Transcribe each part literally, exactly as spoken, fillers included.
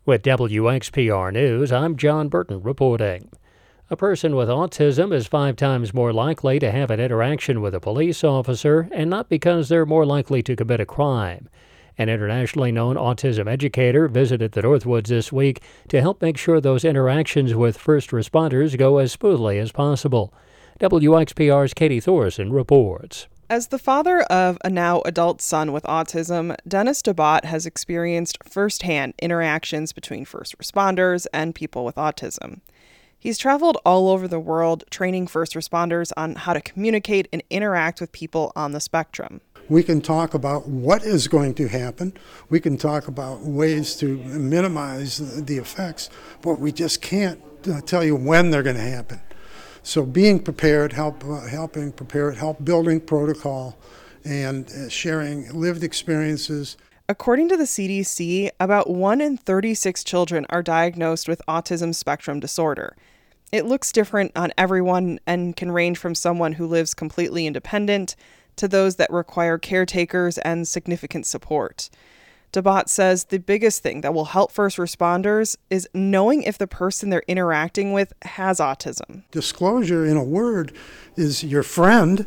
With W X P R News, I'm John Burton reporting. A person with autism is five times more likely to have an interaction with a police officer, and not because they're more likely to commit a crime. An internationally known autism educator visited the Northwoods this week to help make sure those interactions with first responders go as smoothly as possible. W X P R's Katie Thorson reports. As the father of a now adult son with autism, Dennis DeBott has experienced firsthand interactions between first responders and people with autism. He's traveled all over the world training first responders on how to communicate and interact with people on the spectrum. We can talk about what is going to happen. We can talk about ways to minimize the effects, but we just can't uh, tell you when they're going to happen. So being prepared, help uh, helping prepare it, help building protocol, and uh, sharing lived experiences. According to the C D C, about one in thirty-six children are diagnosed with autism spectrum disorder. It looks different on everyone and can range from someone who lives completely independent to those that require caretakers and significant support. DeBott says the biggest thing that will help first responders is knowing if the person they're interacting with has autism. Disclosure, in a word, is your friend.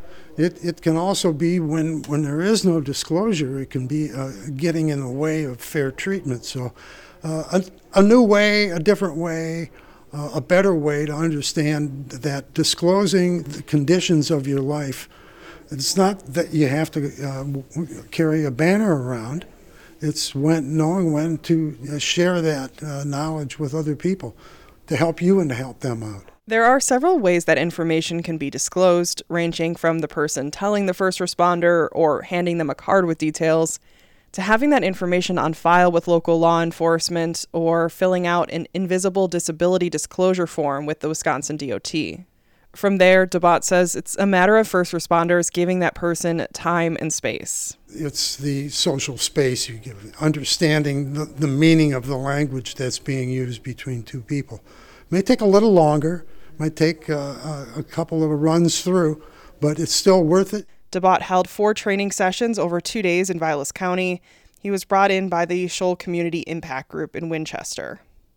It it can also be when, when there is no disclosure, it can be uh, getting in the way of fair treatment. So uh, a, a new way, a different way, uh, a better way to understand that disclosing the conditions of your life, it's not that you have to uh, carry a banner around. It's when knowing when to share that uh, knowledge with other people to help you and to help them out. There are several ways that information can be disclosed, ranging from the person telling the first responder or handing them a card with details, to having that information on file with local law enforcement or filling out an invisible disability disclosure form with the Wisconsin D O T. From there, DeBott says it's a matter of first responders giving that person time and space. It's the social space you give, understanding the, the meaning of the language that's being used between two people. It may take a little longer, might take uh, a couple of runs through, but it's still worth it. DeBott held four training sessions over two days in Vilas County. He was brought in by the Shoal Community Impact Group in Winchester.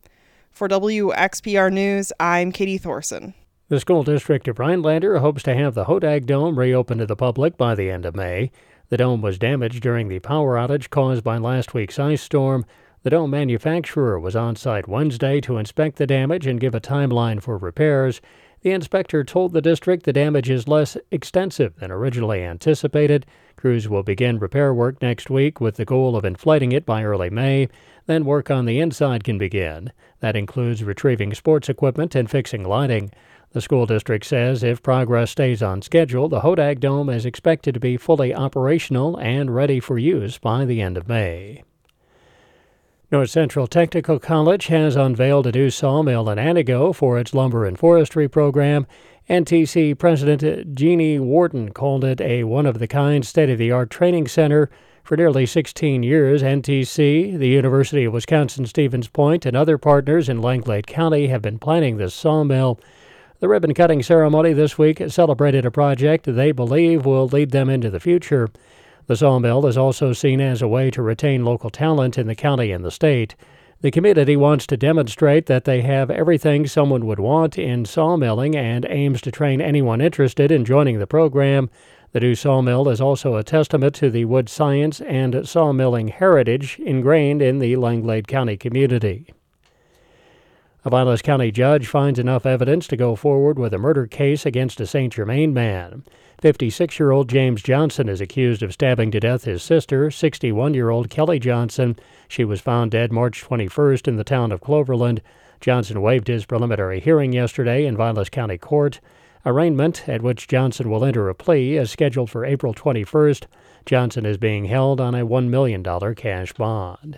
For W X P R News, I'm Katie Thorson. The school district of Rhinelander hopes to have the Hodag Dome reopened to the public by the end of May. The dome was damaged during the power outage caused by last week's ice storm. The dome manufacturer was on site Wednesday to inspect the damage and give a timeline for repairs. The inspector told the district the damage is less extensive than originally anticipated. Crews will begin repair work next week with the goal of inflating it by early May. Then work on the inside can begin. That includes retrieving sports equipment and fixing lighting. The school district says if progress stays on schedule, the Hodag Dome is expected to be fully operational and ready for use by the end of May. North Central Technical College has unveiled a new sawmill in Antigo for its lumber and forestry program. N T C President Jeannie Warden called it a one-of-the-kind state-of-the-art training center. For nearly sixteen years, N T C, the University of Wisconsin-Stevens Point, and other partners in Langlade County have been planning this sawmill. The ribbon-cutting ceremony this week celebrated a project they believe will lead them into the future. The sawmill is also seen as a way to retain local talent in the county and the state. The community wants to demonstrate that they have everything someone would want in sawmilling and aims to train anyone interested in joining the program. The new sawmill is also a testament to the wood science and sawmilling heritage ingrained in the Langlade County community. A Vilas County judge finds enough evidence to go forward with a murder case against a Saint Germain man. fifty-six-year-old James Johnson is accused of stabbing to death his sister, sixty-one-year-old Kelly Johnson. She was found dead March twenty-first in the town of Cloverland. Johnson waived his preliminary hearing yesterday in Vilas County Court. Arraignment, at which Johnson will enter a plea, is scheduled for April twenty-first. Johnson is being held on a one million dollars cash bond.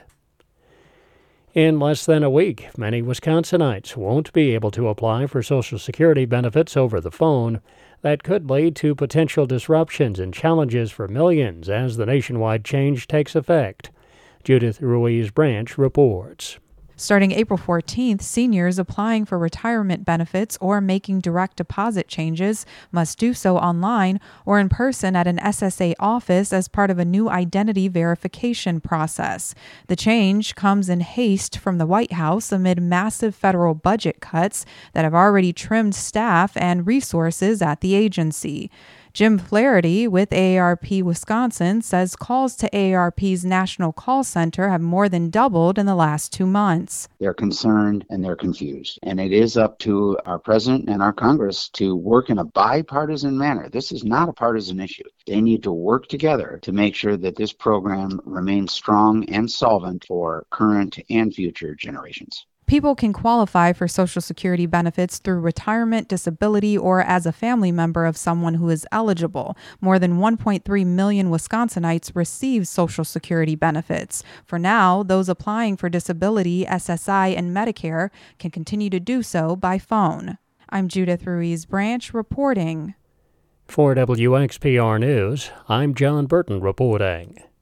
In less than a week, many Wisconsinites won't be able to apply for Social Security benefits over the phone. That could lead to potential disruptions and challenges for millions as the nationwide change takes effect. Judith Ruiz Branch reports. Starting April fourteenth, seniors applying for retirement benefits or making direct deposit changes must do so online or in person at an S S A office as part of a new identity verification process. The change comes in haste from the White House amid massive federal budget cuts that have already trimmed staff and resources at the agency. Jim Flaherty with A A R P Wisconsin says calls to A A R P's National Call Center have more than doubled in the last two months. They're concerned and they're confused. And it is up to our president and our Congress to work in a bipartisan manner. This is not a partisan issue. They need to work together to make sure that this program remains strong and solvent for current and future generations. People can qualify for Social Security benefits through retirement, disability, or as a family member of someone who is eligible. More than one point three million Wisconsinites receive Social Security benefits. For now, those applying for disability, S S I, and Medicare can continue to do so by phone. I'm Judith Ruiz Branch reporting. For W X P R News, I'm John Burton reporting.